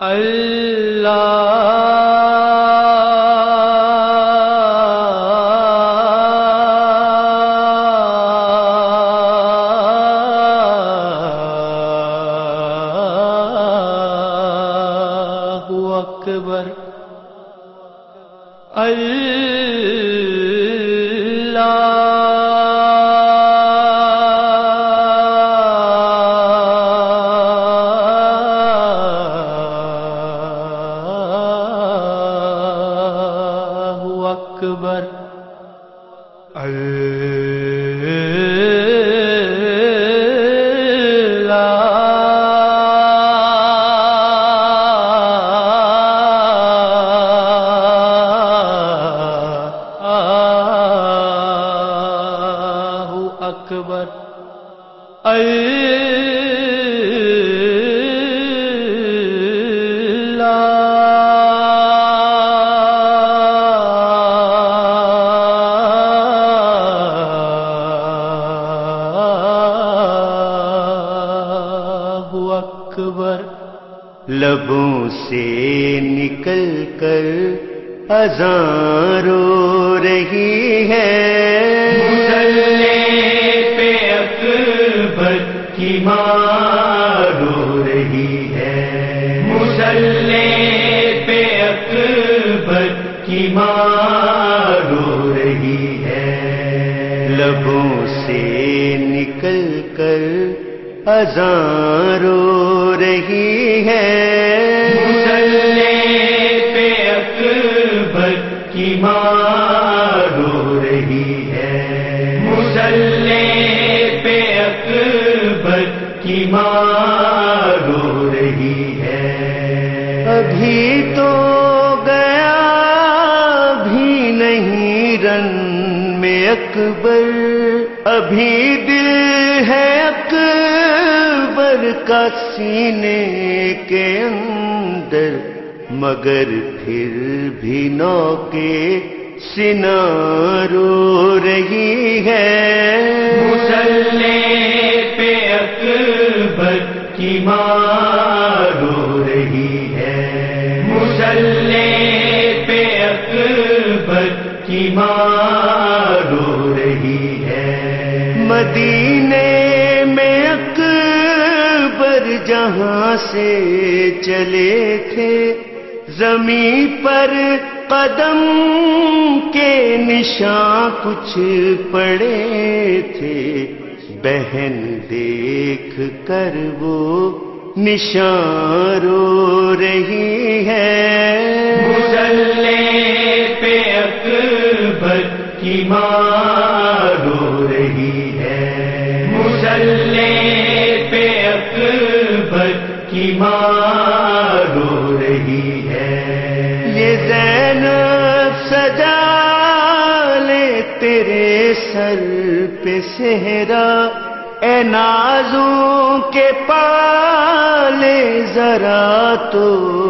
اللہ اکبر اکبر اکبر اکبر لبوں سے نکل کر اذان رو رہی ہے، مصلی پہ اکبر کی ماں رو رہی ہے، مصلی پہ اکبر کی ماں رو رہی ہے، لبوں سے نکل کر اذان رو رہی ہے، مصلی پہ اکبر کی ماں رو رہی ہے، مصلی پہ اکبر کی ماں رو رہی ہے، ابھی تو گیا بھی نہیں رن میں اکبر، ابھی دل ہے اکبر کا سینے کے اندر، مگر پھر بھی نو کے سینہ رو رہی ہے، مصلی پہ اکبر کی ماں رو رہی ہے، مصلی پہ اکبر کی ماں رو رہی ہے، مدینے میں اکبر جہاں سے چلے تھے، زمین پر قدم کے نشان کچھ پڑے تھے، بہن دیکھ کر وہ نشان رو رہی ہے، مصلی پہ اکبر کی ماں رو رہی ہے، مصلی پہ اکبر کی ماں رو رہی ہے، یہ زینب سجا لے تیرے سر پہ صحرا، اے نازوں کے پالے ذرا تو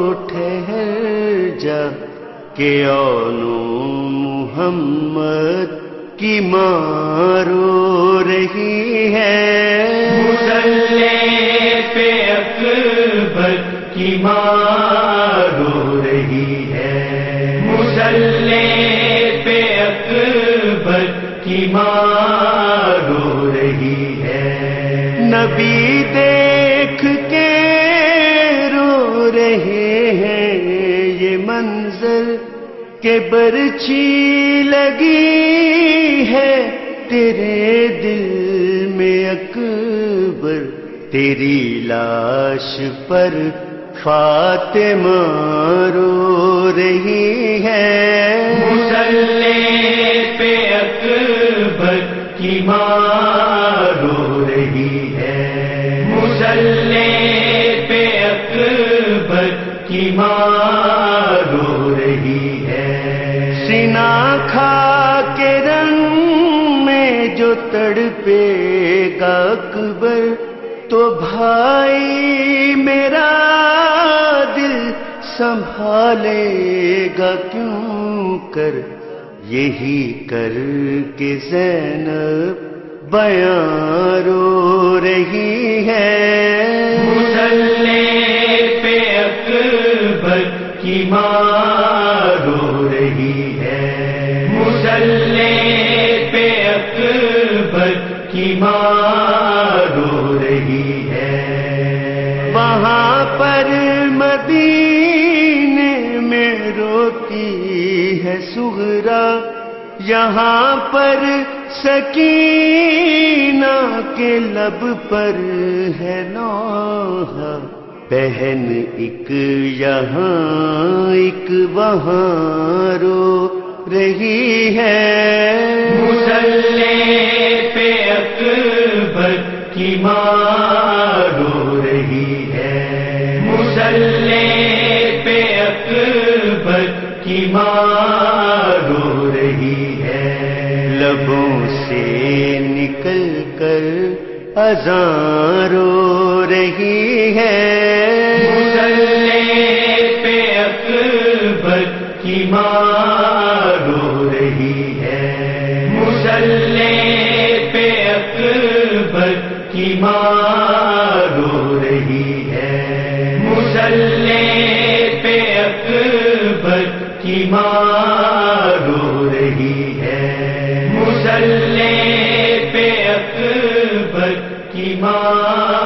ٹھہر جا، کہ اولو محمد کی ماں رو رہی ہے، مصلی پہ اکبر کی ماں رو رہی ہے، مصلی پہ اکبر کی ماں رو رہی ہے، نبی دیکھ کے رو رہے ہیں یہ منظر، کہ برچھی لگی ہے تیرے دل میں اکبر، تیری لاش پر فاطمہ رو رہی ہے، مصلی پہ اکبر کی ماں رو رہی ہے، مصلی پہ اکبر کی ماں رو رہی ہے، سینہ کھا کے رن میں جو تڑپے گا اکبر، تو بھائی میرا دل سنبھالے گا کیوں کر، یہی کر کے زینب بیان رو رہی ہے، مصلی پہ اکبر کی ماں رو رہی ہے، مصلی پہ اکبر کی ماں رو رہی ہے، وہاں پر مدینے میں روتی ہے صغرا، یہاں پر سکینہ کے لب پر ہے نوحہ، بہن ایک یہاں ایک وہاں رو رہی ہے، مصلی پہ اکبر کی ماں رو رہی ہے، مصلی پہ اکبر کی ماں رو رہی ہے، لبوں سے نکل کر اذان رو رہی ہے، مصلی پہ اکبر کی ماں رو رہی ہے، مصلی پہ اکبر کی ماں رو رہی ہے، مصلی پہ اکبر کی ماں رو رہی ہے، مصلی پہ اکبر کی ماں